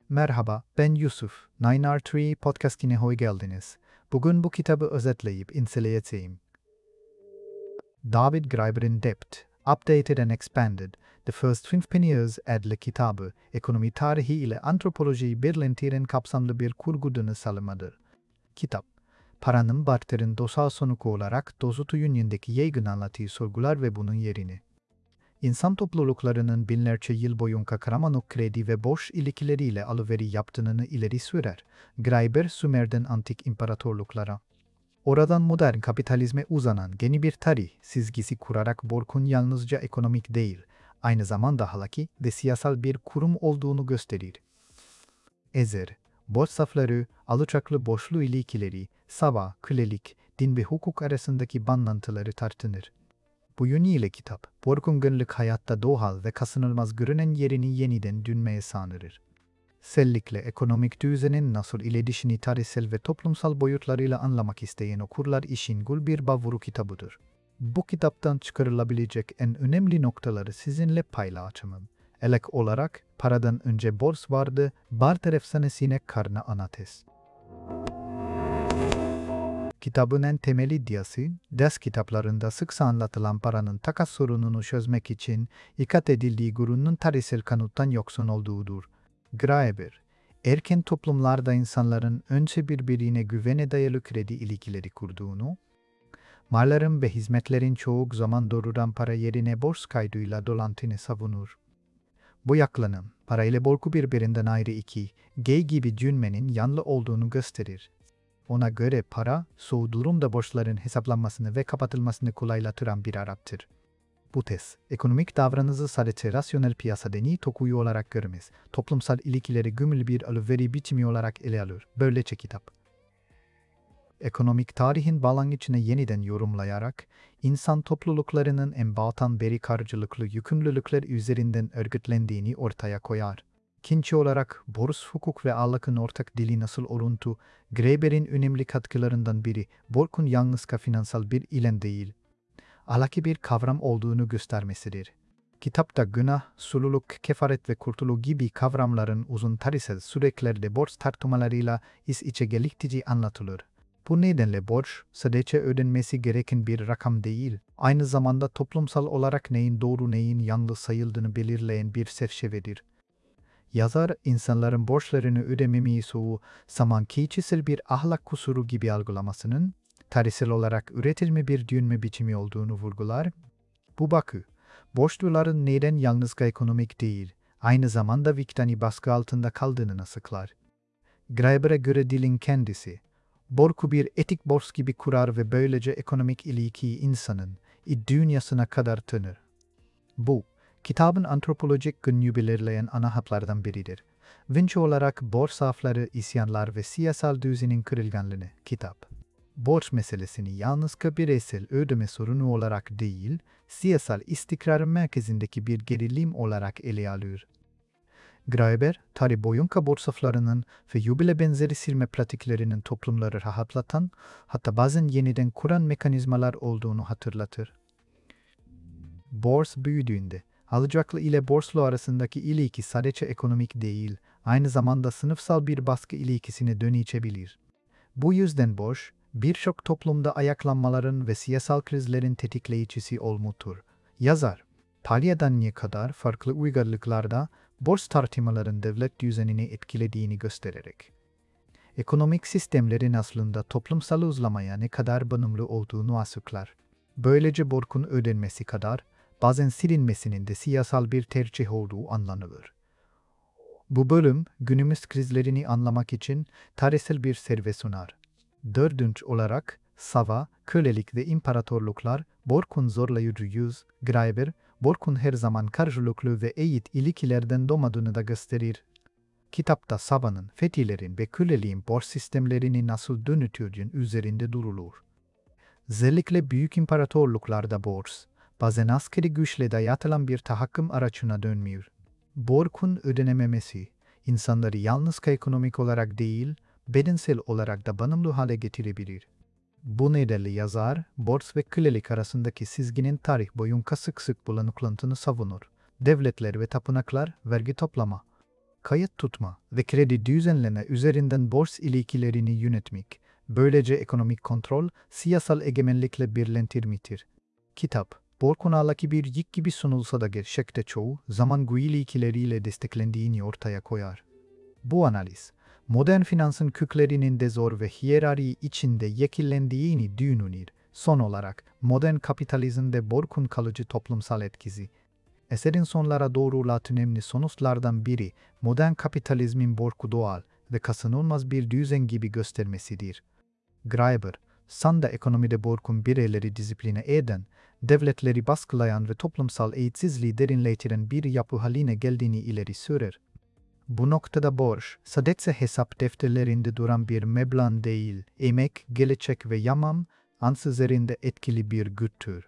Merhaba, ben Yusuf. 9R3 podcastine hoş geldiniz. Bugün bu kitabı özetleyip inceleyeceğim. David Graeber'in Debt, Updated and Expanded, The First 50 Years adlı kitabı, ekonomi tarihi ile antropolojiyi birleştiren kapsamlı bir kurguduğunu sağlamadır. Kitap, paranın barterin dosal sonucu olarak dozutu yönündeki yaygın anlatıyı sorgular ve bunun yerini İnsan topluluklarının binlerce yıl boyunca Karamanok kredi ve borç ilişkileriyle alışveri yaptığını ileri sürer. Graeber, Sümer'den antik imparatorluklara. Oradan modern kapitalizme uzanan yeni bir tarih çizgisi kurarak borcun yalnızca ekonomik değil, aynı zamanda halaki ve siyasal bir kurum olduğunu gösterir. Ezer, borç safları, alçaklı borçlu ilişkileri, sava, kölelik, din ve hukuk arasındaki bağlantıları tartınır. Bu yönüyle kitap, borcun günlük hayatta doğal ve kaçınılmaz görünen yerini yeniden dönmeye sağlar. Özellikle ekonomik düzenin nasıl iletişimini tarihsel ve toplumsal boyutlarıyla anlamak isteyen okurlar için gül bir bavuru kitabıdır. Bu kitaptan çıkarılabilecek en önemli noktaları sizinle paylaşacağım. Elek olarak, paradan önce borç vardı, barter efsanesine karna anates. Kitabın en temel iddiası, ders kitaplarında sıkça anlatılan paranın takas sorununu çözmek için ikat edildiği gururun tarihsel kanıttan yoksun olduğudur. Graeber, erken toplumlarda insanların önce birbirine güvene dayalı kredi ilişkileri kurduğunu, malların ve hizmetlerin çoğu zaman doğrudan para yerine borç kaydıyla dolantını savunur. Bu yaklanım, parayla borcu birbirinden ayrı iki, G gibi cümlenin yanlı olduğunu gösterir. Ona göre para, çoğu durumda borçların hesaplanmasını ve kapatılmasını kolaylaştıran bir araçtır. Bu tez, ekonomik davranışı sadece rasyonel piyasa deneyi tokuyu olarak görmez, toplumsal ilişkileri gümül bir alışveri biçimi olarak ele alır. Böylece kitap, ekonomik tarihin başlangıcını yeniden yorumlayarak, insan topluluklarının en baştan beri karşılıklı yükümlülükler üzerinden örgütlendiğini ortaya koyar. İkinci olarak, borç, hukuk ve ahlakın ortak dili nasıl oruntu, Graeber'in önemli katkılarından biri, borcun yalnızca finansal bir ilen değil, ahlaki bir kavram olduğunu göstermesidir. Kitapta günah, sululuk, kefaret ve kurtuluk gibi kavramların uzun tarihsel süreçlerde borç tartışmalarıyla iç içe geldikçe anlatılır. Bu nedenle borç, sadece ödenmesi gereken bir rakam değil, aynı zamanda toplumsal olarak neyin doğru neyin yanlış sayıldığını belirleyen bir çerçevedir. Yazar, insanların borçlarını ödememeyi çoğu zaman kişisel bir ahlak kusuru gibi algılamasının, tarihsel olarak üretilme bir dönme biçimi olduğunu vurgular. Bu bakı, borçluların neden yalnızca ekonomik değil, aynı zamanda vicdani baskı altında kaldığını açıklar. Graeber'e göre dilin kendisi, borcu bir etik borç gibi kurar ve böylece ekonomik ilişkiyi insanın, dünyasına kadar tanır. Bu, kitabın antropolojik günlüğü belirleyen ana hatlardan biridir. Vinci olarak borç safları, isyanlar ve siyasal düzenin kırılganlığını kitap, borç meselesini yalnızca bireysel ödeme sorunu olarak değil, siyasal istikrar merkezindeki bir gerilim olarak ele alır. Graeber, tarih boyunca borç saflarının ve jubile benzeri silme pratiklerinin toplumları rahatlatan, hatta bazen yeniden kuran mekanizmalar olduğunu hatırlatır. Borç büyüdüğünde, alacaklı ile borçlu arasındaki ilişki sadece ekonomik değil, aynı zamanda sınıfsal bir baskı ilişkisine dönüşebilir. Bu yüzden borç, birçok toplumda ayaklanmaların ve siyasal krizlerin tetikleyicisi olmuştur. Yazar, tariheden ne kadar farklı uygarlıklarda borç tartışmaların devlet düzenini etkilediğini göstererek, ekonomik sistemlerin aslında toplumsal uzlamaya ne kadar bağımlı olduğunu açıklar. Böylece borcun ödenmesi kadar, bazen silinmesinin de siyasal bir tercih olduğu anlanılır. Bu bölüm, günümüz krizlerini anlamak için tarihsel bir serve sunar. Dördüncü olarak, sava, kölelik ve imparatorluklar, borcun zorlayıcı yüz, Graeber, borcun her zaman karşılıklı ve eşit ilişkilerden doğmadığını da gösterir. Kitapta savanın, fetihlerin ve köleliğin borç sistemlerini nasıl dönütürdüğün üzerinde durulur. Özellikle büyük imparatorluklarda borç, bazen askeri güçle dayatılan bir tahakküm araçına dönmüyor. Borcun ödenememesi, insanları yalnızca ekonomik olarak değil, bedensel olarak da bağımlı hale getirebilir. Bu nedenle yazar, borç ve kölelik arasındaki çizginin tarih boyunca sık sık bulanıklığını savunur. Devletler ve tapınaklar vergi toplama, kayıt tutma ve kredi düzenleme üzerinden borç ilişkilerini yönetmek, böylece ekonomik kontrol, siyasal egemenlikle birleştirmiştir. Kitap, Borkunal'daki bir yük gibi sunulsa da gerçekte çoğu zaman bu ilişkileriyle desteklendiğini ortaya koyar. Bu analiz, modern finansın köklerinin de zor ve hiyerarşi içinde yekillendiğini düşünür. Son olarak, modern kapitalizmde borcun kalıcı toplumsal etkisi. Eserin sonlara doğru önemli sonuçlardan biri, modern kapitalizmin borcu doğal ve kaçınılmaz bir düzen gibi göstermesidir. Graeber, sanda ekonomide borcun bireyleri disipline eden, devletleri baskılayan ve toplumsal eğitsizliği derinleştiren bir yapı haline geldiğini ileri sürer. Bu noktada borç, sadece hesap defterlerinde duran bir meblağ değil, emek, gelecek ve yaşam üzerinde etkili bir güçtür.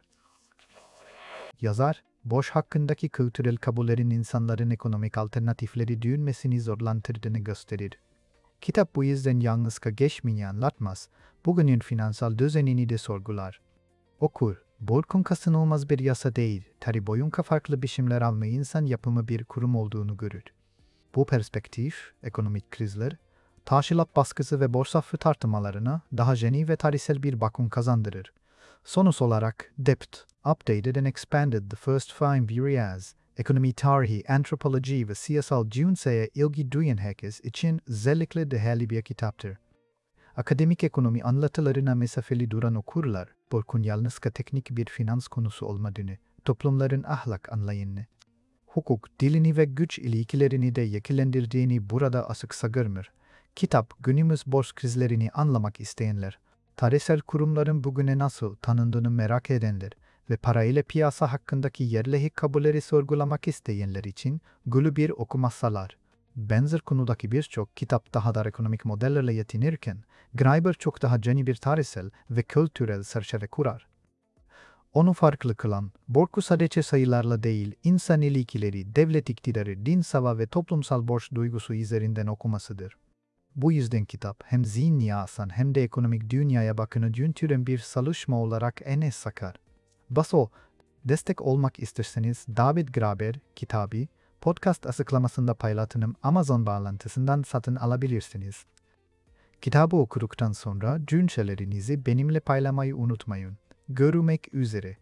Yazar, borç hakkındaki kültürel kabullerin insanların ekonomik alternatifleri düşünmesini zorlandırdığını gösterir. Kitap bu yüzden yalnızca geçmeyi anlatmaz, bugünün finansal düzenini de sorgular. Okur, borcun kaçınılmaz bir yasa değil, tarih boyunca farklı biçimler alma insan yapımı bir kurum olduğunu görür. Bu perspektif, ekonomik krizler, tahsilat baskısı ve borsa tartışmalarına daha yeni ve tarihsel bir bakım kazandırır. Sonuç olarak, Depth, Updated and Expanded the First Five Years, ekonomi tarihi, antropoloji ve siyasal düşünceye ilgi duyan herkes için özellikle değerli bir kitaptır. Akademik ekonomi anlatılarına mesafeli duran okurlar, borcun yalnızca teknik bir finans konusu olmadığını, toplumların ahlak anlayışını, hukuk, dilini ve güç ilişkilerini de yekillendirdiğini burada açıkça görmür. Kitap, günümüz borç krizlerini anlamak isteyenler, tarihsel kurumların bugüne nasıl tanındığını merak edenler ve parayla piyasa hakkındaki yerli kabulleri sorgulamak isteyenler için gülü bir okuma sağlar. Benzer konudaki birçok kitap daha da ekonomik modellerle yetinirken, Graeber çok daha yeni bir tarihsel ve kültürel çerçeve kurar. Onu farklı kılan, borcu sadece sayılarla değil, insan ilişkileri, devlet iktidarı, din sava ve toplumsal borç duygusu üzerinden okumasıdır. Bu yüzden kitap hem zihni asan hem de ekonomik dünyaya bakını döndüren bir çalışma olarak öne çıkar. Baso, destek olmak isterseniz David Graeber kitabı, podcast açıklamasında paylaştığım Amazon bağlantısından satın alabilirsiniz. Kitabı okuduktan sonra düşüncelerinizi benimle paylaşmayı unutmayın. Görüşmek üzere.